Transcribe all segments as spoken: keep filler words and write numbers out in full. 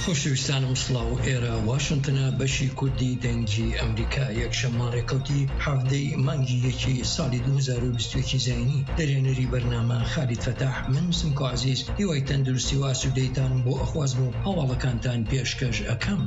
خۆشەویستانم سڵاو ئێرە واشنتنە بەشی کوردی دەنگی ئەمریکا یەکشەممە ڕێکەوتی حەڤدەی مانگی یەکی ساڵی دوو هەزار و بیست و یەک زاینی دەرێنەری بەرنامە خالید فەتاح من سمکۆ عەزیز هیوای تەندروستی و ئاسوودەیتانم بۆ ئەخوازم و هەواڵەکانتان پێشکەش ئەکەم.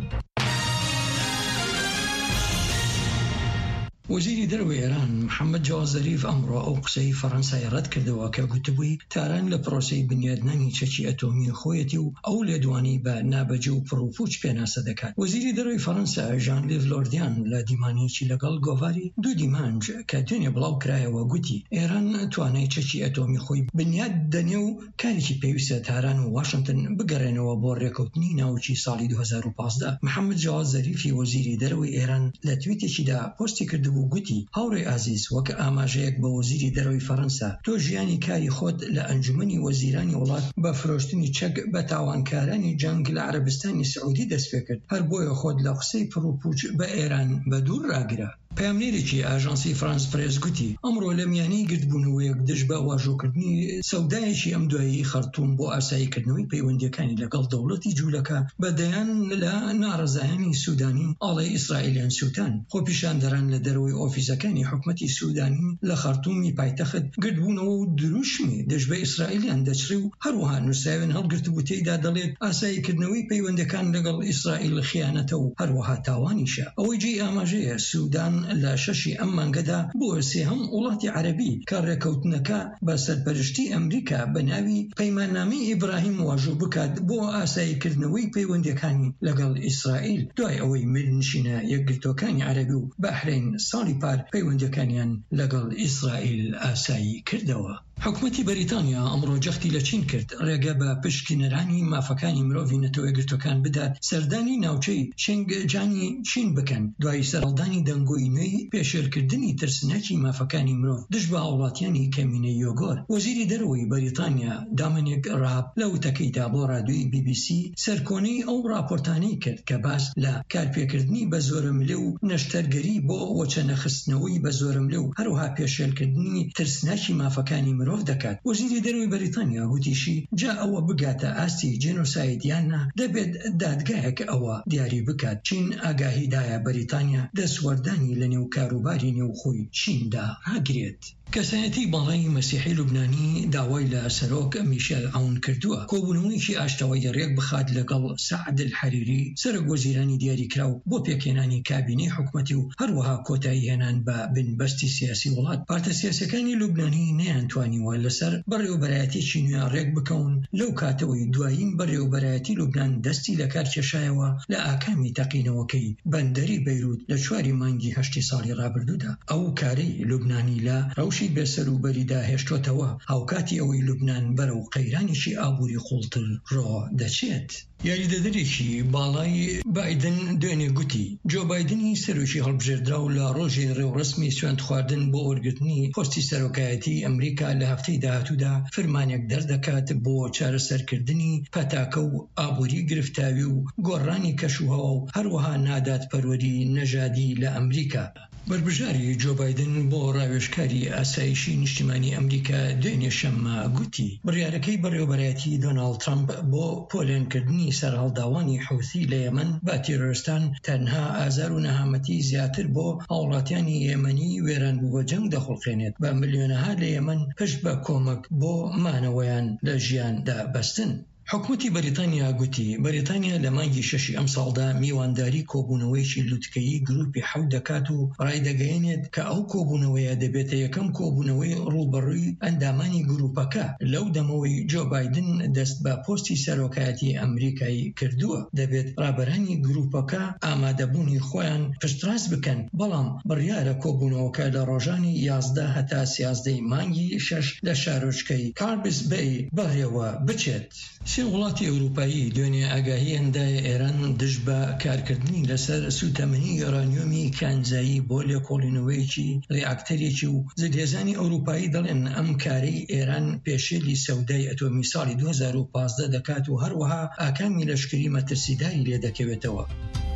وەزیری دەرەوەی ئێران محەممەد جاواد زەریف ئەمڕۆ ئەو قسەی فەڕەنسای ڕەت کردەوە کە گوتبووی تاران لە پرۆسەی بنیادنانی چەکی ئەتۆمی خۆیەتی و ئەو لێدوانی بە نابەجێ و پڕوپوچ پێناسە دەکات. وەزیری دەرەوەی فەڕەنسا ژان لیڤ لۆردیان لە دیمانەیەکی لەگەڵ گۆڤاری دوو دیمانج کە دوێنێ بڵاو کرایەوە گوتی ئێران توانای چەکی ئەتۆمی خۆی بنیاد دەنێ و کارێکی پێویستە تاران و واشنتن بگەڕێنەوە بۆ ڕێکەوتنی ناوچی ساڵی دوو هەزار و پانزدە. محەممەد جاواد زەریفی وەزیری دەرەوەی ئێران لە تویتێکیدا پۆستی کردبوو گوتی هاوڕێی ئازیز وەک ئاماژەیەک بە وەزیری دەرەوەی فەڕەنسا تۆ ژیانی کاری خۆت لە ئەنجومەنی وەزیرانی وڵات بە فرۆشتنی چەک بە تاوانکارانی جەنگ لە عەرەبستانی سعودی دەست پێ کرد هەر بۆیە خۆت لە قسەی پڕوپوچ بە ئێران بە دوور ڕاگرە. پەیامنێرێکی ئاژانسی فرانس پرێس گوتی ئەمڕۆ لە میانەی گردبوونەوەیەک دژ بە واژۆکردنی سەودایەکی ئەم دوایی خەرتوم بۆ ئاساییکردنەوەی پەیوەندیەکانی لەگەڵ دەوڵەتی جوولەکە بەدەیان لە ناڕەزایانی سوودانی ئاڵای ئیسرائیلیان سووتان. خۆپیشاندەران لە دەرەوەی ئۆفیسەکانی حکومەتی سوودانی لە خەرتومی پایتەخت گردبوونەوە و دروشمی دژ بە ئیسرائیلیان دەچڕی و هەروەها نووسراوێن هەڵگرتبوو تێیدا دەڵێت ئاساییکردنەوەی پەیوەندەکان لەگەڵ ئیسرائیل خیانەتە و هەروەها تاوانیشە. ئەوەی جێ ئاماژەیە سوودان لە شەشی ئەم مانگەدا بۆ سێهەم وڵاتی عەرەبی کە ڕێکەوتنەکە بە سەرپەرشتی ئەمریکا بە ناوی پەیماننامەی ئیبراهیم واژوو بکات بۆ ئاساییکردنەوەی پەیوەندیەکانی لەگەڵ ئیسرائیل دوای ئەوەی ملنشینە یەکگرتوەکانی عەرەبی و بەحرین ساڵی پار پەیوەندیەکانیان لەگەڵ ئیسرائیل ئاسایی کردەوە. حکومەتی بەریتانیا ئەمڕۆ جەختی لە چین کرد ڕێگە بە پشکنەرانی مافەکانی مرۆڤی نەتەوە یەکگرتوەکان بدات سەردانی ناوچەی شێنگجانی چین بکەن دوای سەرەڵدانی دەنگۆی نوێی پێشێرکردنی ترسناکی مافەکانی مرۆڤ دژ بە هاوڵاتیانی کەمینەی یۆگۆر. وەزیری دەرەوەی بەریتانیا دامنێک ڕاب لە وتەکەیدا بۆ ڕادیۆی بی بی سی سەرکۆنەی ئەو راپۆرتانەی کرد کە باس لە کارپێکردنی بە زۆرملێ و نەشتەرگەری بۆ وەچەنەخستنەوەی بە زۆرملێ و هەروها پێشێرکردنی ترسناکی مافەکانی مرۆڤ دەکات. وەزیری دەرەوەی بەریتانیا گوتیشی جا ئەوە بگاتە ئاستی جێنۆساید یاننا دەبێت دادگایەک ئەوە دیاری بکات. چین ئاگاهیدایە بەریتانیا دەسوەردانی لە نێو کاروباری نێوخۆی چیندا هاگرێت. کەسایەتی باڵای مەسیحی لوبنانی داوای لە سەرۆک میشێل عەون کردووە کۆبوونەوەیکی ئاشتەوەی ڕێک بخات لەگەڵ سەعد الحەریری سەرۆک وەزیرانی دیاریکراو بۆ پێکهێنانی کابینەی حکومەتی و هەروەها کۆتایی هێنان بە بنبەستی سیاسی وڵات. پارتە سیاسەکانی لوبنانی نەیانتوانیوە لەسەر بەڕێوەبەرایەتێکی نوێ ڕێک بکەون لەو کاتەوەی دوایین بەڕێوەبەرایەتی لوبنان دەستی لە کار کێشایەوە لە ئاکامی تەقینەوەکەی بەندەری بەیروت لە چواری مانگی هەشتی ساڵی ڕابردوودا. ئەو کارەی لوبنانی لە ڕەوشی بێسەروبەریدا هێشتۆتەوە هاوکاتی ئەوەی لوبنان بەرەو قەیرانیشی ئابووری خوڵتر ڕۆ دەچێت. یاریدەدەرێکی باڵای بایدن دوێنێ گوتی جۆ بایدنی سەرۆکی هەڵبژێردراو لە ڕۆژی ڕێوڕسمی سوێند خواردن بۆ وەرگرتنی پۆستی سەرۆکایەتی ئەمریکا لە هەفتەی داهاتوودا فەرمانێک دەردەکات بۆ چارەسەرکردنی پەتاکە و ئابووری گرفتاوی و گۆڕانی کەشوهەوا و هەروەها ناداتپەروەری نەژادی لە ئەمریکا. بربژاری جۆ بایدن بۆ ڕاوێژکاری ئاسایشی نیشتیمانی ئەمریکا دوێنێ شەممە گوتی بڕیارەکەی بەڕێوەبەرایەتی دۆناڵد ترامپ بۆ پۆلێنکردنی سەرهەڵداوانی حوثی لە یەمەن بە تیرۆریستان تەنها ئازار و نەهامەتی زیاتر بۆ هاوڵاتیانی یەمەنی وێران بوو بە جەنگ دەخڵقێنێت بە ملیۆنەها لە یەمەن پشت بە کۆمەک بۆ مانەوەیان لە ژیاندا بەستن. حکومەتی بەریتانیا گوتی بەریتانیا لە مانگی شەشی ئەم ساڵدا میوانداری کۆبوونەوەیکی لوتکەیی گروپی حەوت دەکات و ڕایدەگەیەنێت کە ئەو کۆبوونەوەیە دەبێتە یەکەم کۆبوونەوەی ڕووبەڕووی ئەندامانی گروپەکە لەو دەمەوەی جۆ بایدن دەست بە پۆستی سەرۆکایەتی ئەمریکایی کردووە. دەبێت ڕابەرانی گروپەکە ئامادەبوونی خۆیان پشتڕاست بکەن بەڵام بڕیارە کۆبوونەوەکە لە ڕۆژانی یازدە هەتا سیازدەی مانگی شەش لە شارۆچکەی کاربس بەی بەهێوە بچێت. سێ وڵاتی ئەوروپایی دوێنێ ئاگاهی هەندایە ئێران دژ بە کارکردنی لەسەر سوتەمەنی یۆرانیۆمی کانزایی بۆ لێکۆڵینەوەیەکی ڕێئاکتەرێکی و زەرهێزانی ئەوروپایی دەڵێن ئەم کارەی ئێران پێشێلی سەودای ئەتۆمی ساڵی دوو هەزار و پانزدە دەکات و هەروەها ئاکامی لەشکری مەترسیداری لێ دەکەوێتەوە.